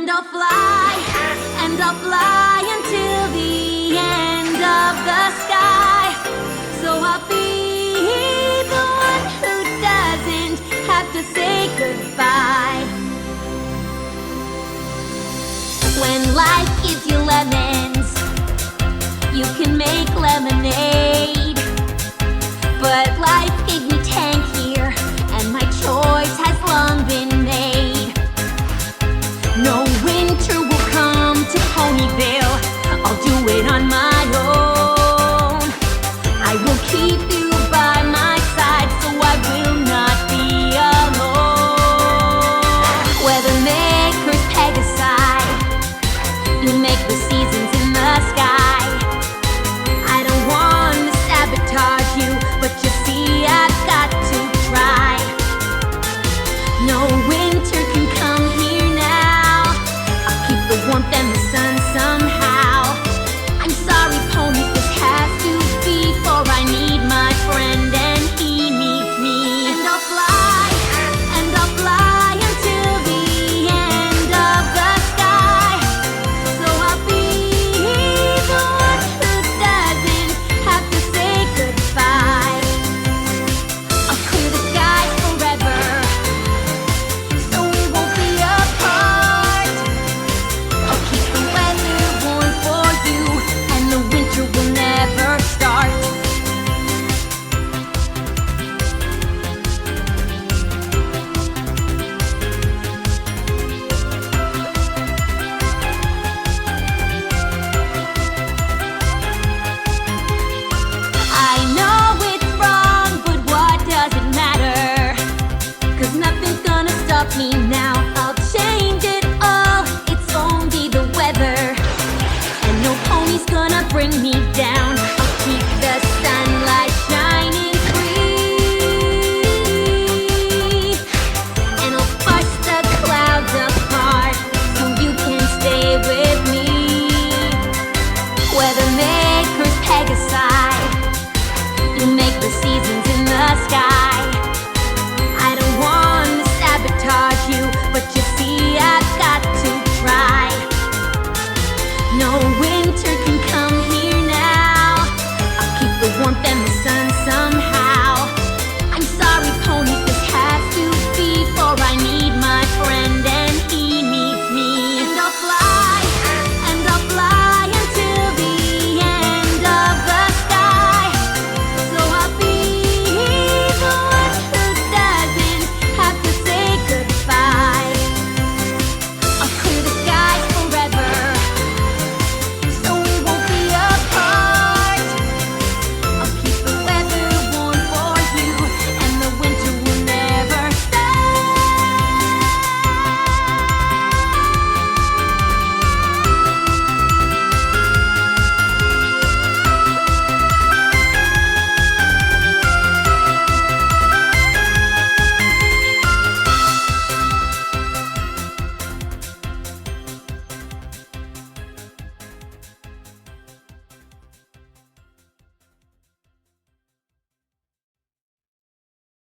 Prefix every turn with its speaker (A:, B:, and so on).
A: and I'll fly until the end of the sky. So I'll be the one who doesn't have to say goodbye. When life gives you lemons, you can make lemonade. But life gave me Tank here, and my choice has long been made. No winter will come to Ponyville, I'll do it on my own. I will keep you